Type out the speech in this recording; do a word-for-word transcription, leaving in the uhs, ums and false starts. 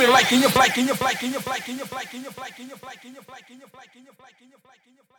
feeling like in your black in your black in your black in your black in your black in your black in your black in your black in your black in your black in your black in your